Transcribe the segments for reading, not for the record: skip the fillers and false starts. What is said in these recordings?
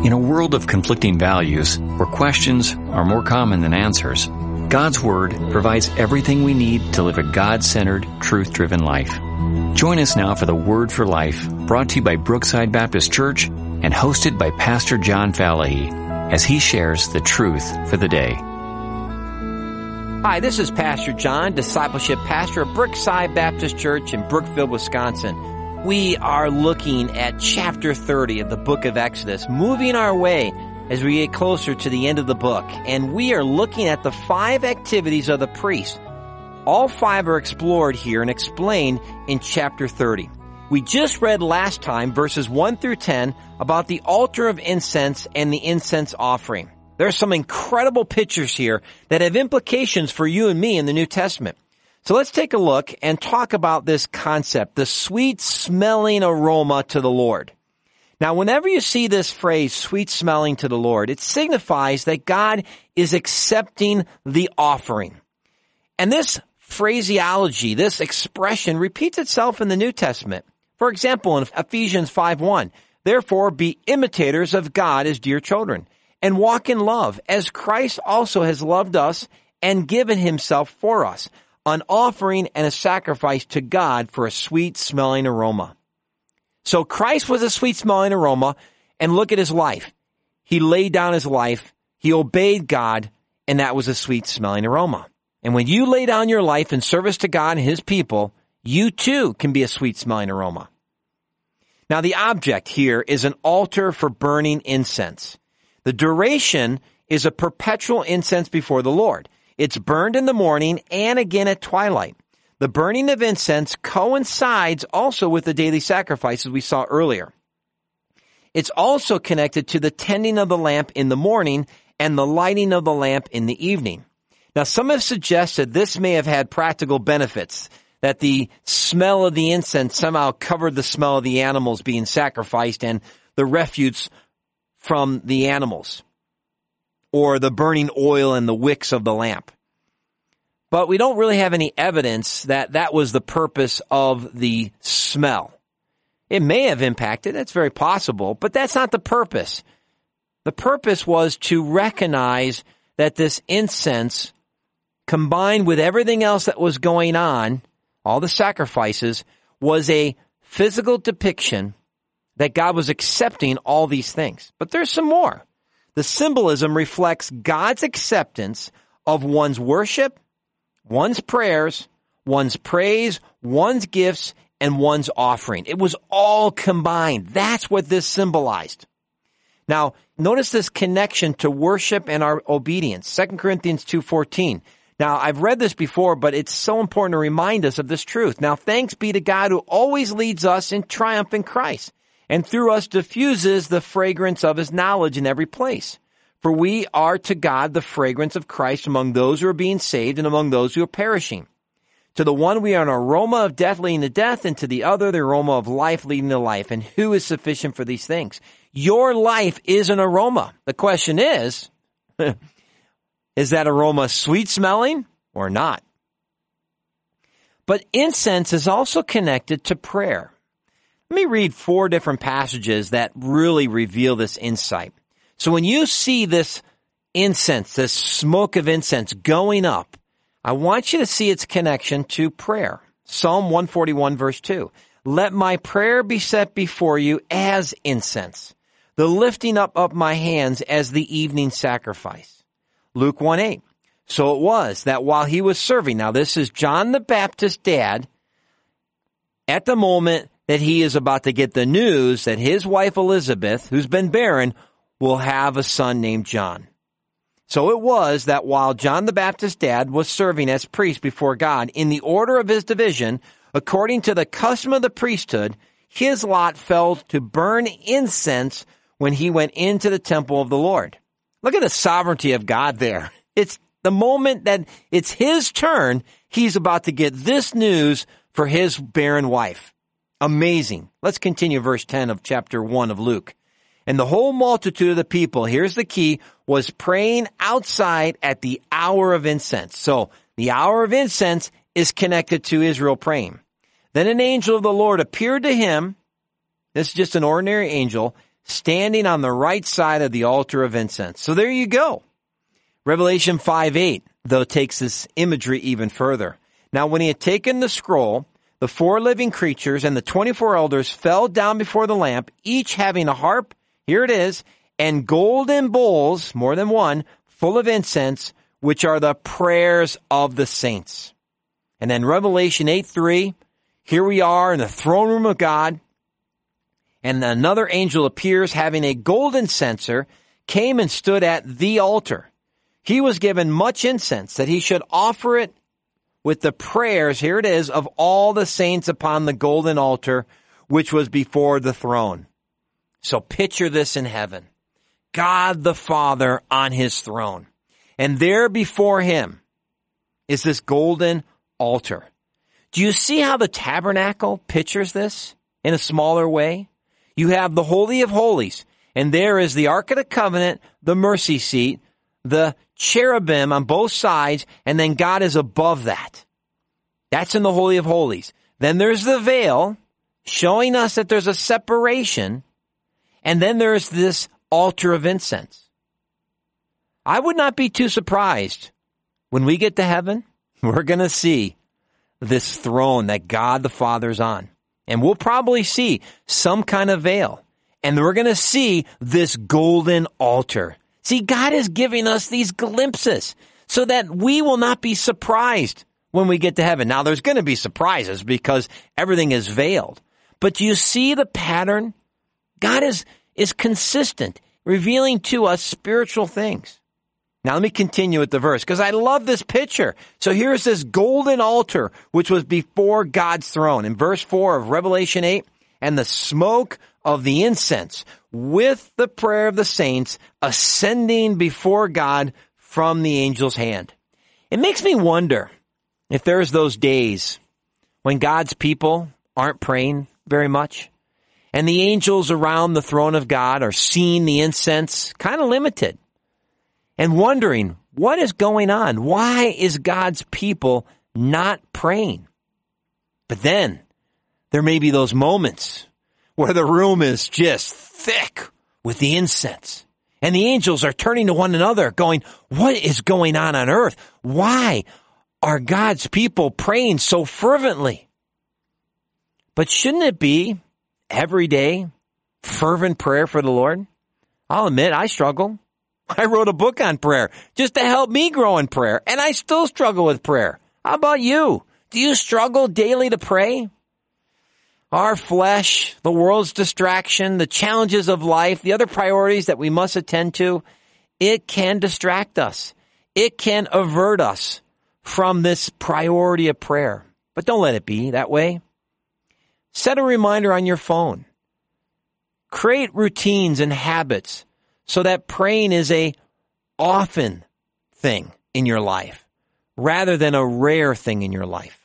In a world of conflicting values, where questions are more common than answers, God's Word provides everything we need to live a God-centered, truth-driven life. Join us now for the Word for Life, brought to you by Brookside Baptist Church and hosted by Pastor John Falahy, as he shares the truth for the day. Hi, this is Pastor John, Discipleship Pastor of Brookside Baptist Church in Brookfield, Wisconsin. We are looking at chapter 30 of the book of Exodus, moving our way as we get closer to the end of the book. And we are looking at the 5 activities of the priest. All 5 are explored here and explained in chapter 30. We just read last time verses 1 through 10 about the altar of incense and the incense offering. There are some incredible pictures here that have implications for you and me in the New Testament. So let's take a look and talk about this concept, the sweet-smelling aroma to the Lord. Now, whenever you see this phrase, sweet-smelling to the Lord, it signifies that God is accepting the offering. And this phraseology, this expression, repeats itself in the New Testament. For example, in Ephesians 5:1, therefore be imitators of God as dear children, and walk in love, as Christ also has loved us and given himself for us, an offering and a sacrifice to God for a sweet-smelling aroma. So Christ was a sweet-smelling aroma, and look at his life. He laid down his life, he obeyed God, and that was a sweet-smelling aroma. And when you lay down your life in service to God and his people, you too can be a sweet-smelling aroma. Now the object here is an altar for burning incense. The duration is a perpetual incense before the Lord. It's burned in the morning and again at twilight. The burning of incense coincides also with the daily sacrifices we saw earlier. It's also connected to the tending of the lamp in the morning and the lighting of the lamp in the evening. Now, some have suggested this may have had practical benefits, that the smell of the incense somehow covered the smell of the animals being sacrificed and the refuse from the animals, or the burning oil and the wicks of the lamp. But we don't really have any evidence that that was the purpose of the smell. It may have impacted, that's very possible, but that's not the purpose. The purpose was to recognize that this incense, combined with everything else that was going on, all the sacrifices, was a physical depiction that God was accepting all these things. But there's some more. The symbolism reflects God's acceptance of one's worship, one's prayers, one's praise, one's gifts, and one's offering. It was all combined. That's what this symbolized. Now, notice this connection to worship and our obedience. 2 Corinthians 2:14. Now, I've read this before, but it's so important to remind us of this truth. Now, thanks be to God who always leads us in triumph in Christ, and through us diffuses the fragrance of his knowledge in every place. For we are to God the fragrance of Christ among those who are being saved and among those who are perishing. To the one we are an aroma of death leading to death, and to the other the aroma of life leading to life. And who is sufficient for these things? Your life is an aroma. The question is that aroma sweet-smelling or not? But incense is also connected to prayer. Let me read 4 different passages that really reveal this insight. So when you see this incense, this smoke of incense going up, I want you to see its connection to prayer. Psalm 141 verse 2. Let my prayer be set before you as incense, the lifting up of my hands as the evening sacrifice. Luke 1:8. So it was that while he was serving, now this is John the Baptist's dad, at the moment that he is about to get the news that his wife Elizabeth, who's been barren, will have a son named John. So it was that while John the Baptist's dad was serving as priest before God, in the order of his division, according to the custom of the priesthood, his lot fell to burn incense when he went into the temple of the Lord. Look at the sovereignty of God there. It's the moment that it's his turn, he's about to get this news for his barren wife. Amazing. Let's continue verse 10 of chapter 1 of Luke. And the whole multitude of the people, here's the key, was praying outside at the hour of incense. So the hour of incense is connected to Israel praying. Then an angel of the Lord appeared to him. This is just an ordinary angel, standing on the right side of the altar of incense. So there you go. Revelation 5:8, though, takes this imagery even further. Now, when he had taken the scroll, the 4 living creatures and the 24 elders fell down before the Lamb, each having a harp, here it is, and golden bowls, more than one, full of incense, which are the prayers of the saints. And then Revelation 8:3, here we are in the throne room of God, and another angel appears having a golden censer, came and stood at the altar. He was given much incense, that he should offer it with the prayers, here it is, of all the saints upon the golden altar, which was before the throne. So picture this in heaven. God the Father on his throne. And there before him is this golden altar. Do you see how the tabernacle pictures this in a smaller way? You have the Holy of Holies, and there is the Ark of the Covenant, the mercy seat, the cherubim on both sides, and then God is above that. That's in the Holy of Holies. Then there's the veil, showing us that there's a separation, and then there's this altar of incense. I would not be too surprised when we get to heaven, we're going to see this throne that God the Father's on. And we'll probably see some kind of veil. And we're going to see this golden altar. See, God is giving us these glimpses so that we will not be surprised when we get to heaven. Now, there's going to be surprises because everything is veiled. But do you see the pattern? God is consistent, revealing to us spiritual things. Now, let me continue with the verse because I love this picture. So here's this golden altar, which was before God's throne. In verse 4 of Revelation 8, and the smoke of the incense with the prayer of the saints ascending before God from the angel's hand. It makes me wonder if there's those days when God's people aren't praying very much and the angels around the throne of God are seeing the incense kind of limited and wondering, what is going on? Why is God's people not praying? But then there may be those moments where the room is just thick with the incense. And the angels are turning to one another going, what is going on earth? Why are God's people praying so fervently? But shouldn't it be every day fervent prayer for the Lord? I'll admit I struggle. I wrote a book on prayer just to help me grow in prayer, and I still struggle with prayer. How about you? Do you struggle daily to pray? Our flesh, the world's distraction, the challenges of life, the other priorities that we must attend to, it can distract us. It can avert us from this priority of prayer. But don't let it be that way. Set a reminder on your phone. Create routines and habits so that praying is a often thing in your life rather than a rare thing in your life.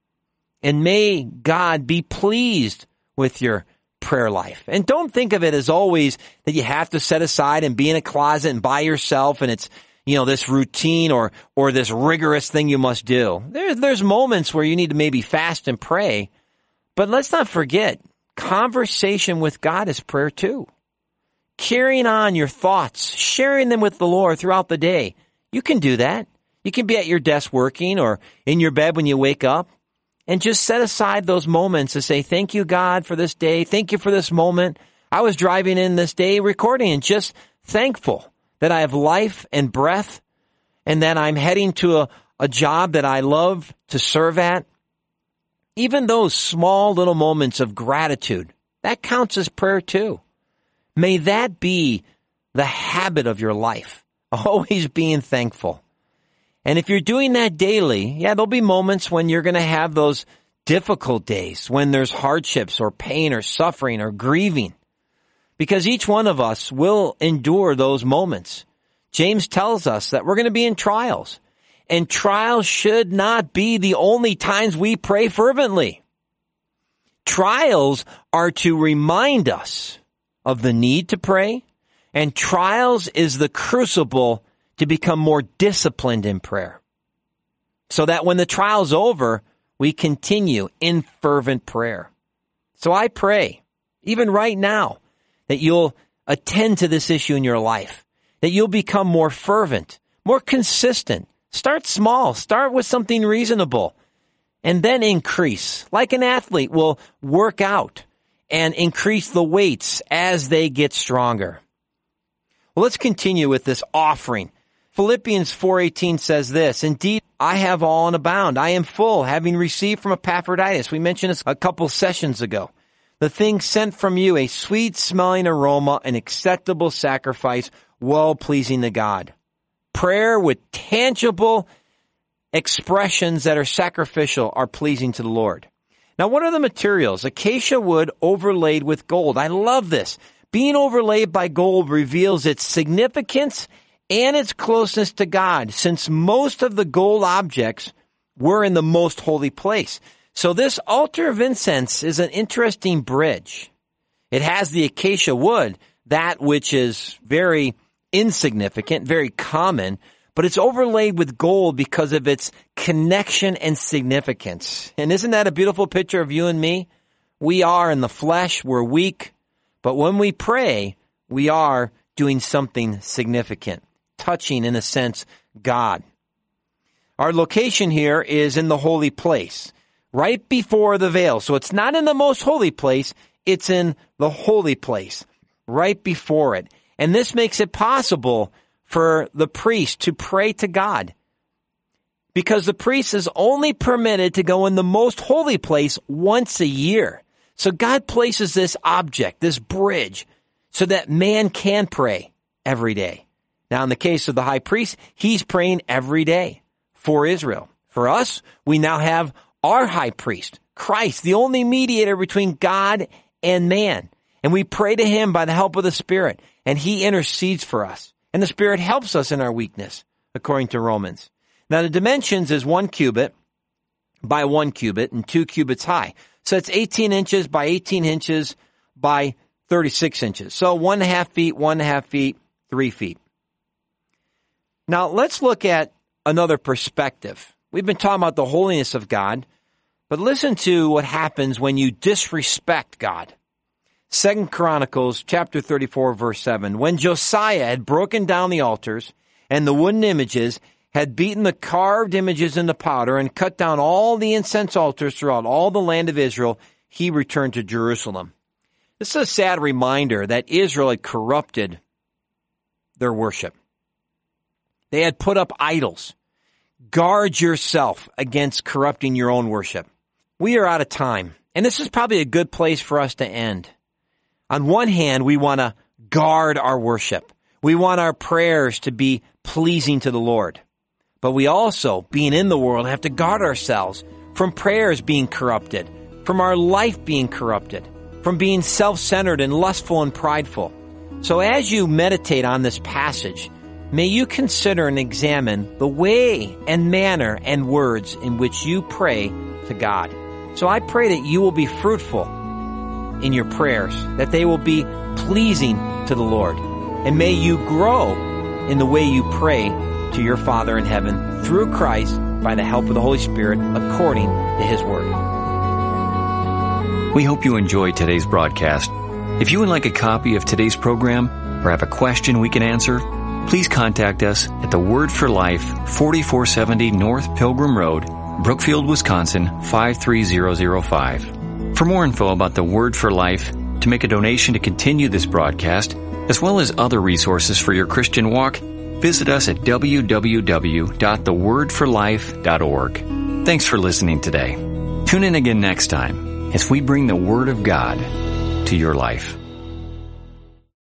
And may God be pleased with your prayer life. And don't think of it as always that you have to set aside and be in a closet and by yourself and it's, this routine or this rigorous thing you must do. There's moments where you need to maybe fast and pray, but let's not forget, conversation with God is prayer too. Carrying on your thoughts, sharing them with the Lord throughout the day. You can do that. You can be at your desk working or in your bed when you wake up. And just set aside those moments to say, thank you, God, for this day. Thank you for this moment. I was driving in this day recording and just thankful that I have life and breath and that I'm heading to a job that I love to serve at. Even those small little moments of gratitude, that counts as prayer too. May that be the habit of your life, always being thankful. And if you're doing that daily, there'll be moments when you're going to have those difficult days, when there's hardships or pain or suffering or grieving, because each one of us will endure those moments. James tells us that we're going to be in trials, and trials should not be the only times we pray fervently. Trials are to remind us of the need to pray, and trials is the crucible to become more disciplined in prayer, so that when the trial's over, we continue in fervent prayer. So I pray, even right now, that you'll attend to this issue in your life, that you'll become more fervent, more consistent. Start small. Start with something reasonable, and then increase. Like an athlete will work out and increase the weights as they get stronger. Well, let's continue with this offering. Philippians 4:18 says this, "Indeed, I have all and abound. I am full, having received from Epaphroditus." We mentioned this a couple sessions ago. "The thing sent from you, a sweet-smelling aroma, an acceptable sacrifice, well-pleasing to God." Prayer with tangible expressions that are sacrificial are pleasing to the Lord. Now, what are the materials? Acacia wood overlaid with gold. I love this. Being overlaid by gold reveals its significance and its closeness to God, since most of the gold objects were in the most holy place. So this altar of incense is an interesting bridge. It has the acacia wood, that which is very insignificant, very common, but it's overlaid with gold because of its connection and significance. And isn't that a beautiful picture of you and me? We are in the flesh, we're weak, but when we pray, we are doing something significant, touching, in a sense, God. Our location here is in the holy place, right before the veil. So it's not in the most holy place, it's in the holy place, right before it. And this makes it possible for the priest to pray to God, because the priest is only permitted to go in the most holy place once a year. So God places this object, this bridge, so that man can pray every day. Now, in the case of the high priest, he's praying every day for Israel. For us, we now have our high priest, Christ, the only mediator between God and man. And we pray to him by the help of the Spirit, and he intercedes for us. And the Spirit helps us in our weakness, according to Romans. Now, the dimensions is 1 cubit by 1 cubit and 2 cubits high. So it's 18 inches by 18 inches by 36 inches. So 1.5 feet, 1.5 feet, 3 feet. Now, let's look at another perspective. We've been talking about the holiness of God, but listen to what happens when you disrespect God. 2 Chronicles chapter 34, verse 7. "When Josiah had broken down the altars and the wooden images, had beaten the carved images into powder, and cut down all the incense altars throughout all the land of Israel, he returned to Jerusalem." This is a sad reminder that Israel had corrupted their worship. They had put up idols. Guard yourself against corrupting your own worship. We are out of time, and this is probably a good place for us to end. On one hand, we want to guard our worship. We want our prayers to be pleasing to the Lord. But we also, being in the world, have to guard ourselves from prayers being corrupted, from our life being corrupted, from being self-centered and lustful and prideful. So as you meditate on this passage, may you consider and examine the way and manner and words in which you pray to God. So I pray that you will be fruitful in your prayers, that they will be pleasing to the Lord. And may you grow in the way you pray to your Father in heaven through Christ by the help of the Holy Spirit according to His Word. We hope you enjoyed today's broadcast. If you would like a copy of today's program or have a question we can answer, please contact us at the Word for Life, 4470 North Pilgrim Road, Brookfield, Wisconsin, 53005. For more info about the Word for Life, to make a donation to continue this broadcast, as well as other resources for your Christian walk, visit us at www.thewordforlife.org. Thanks for listening today. Tune in again next time as we bring the Word of God to your life.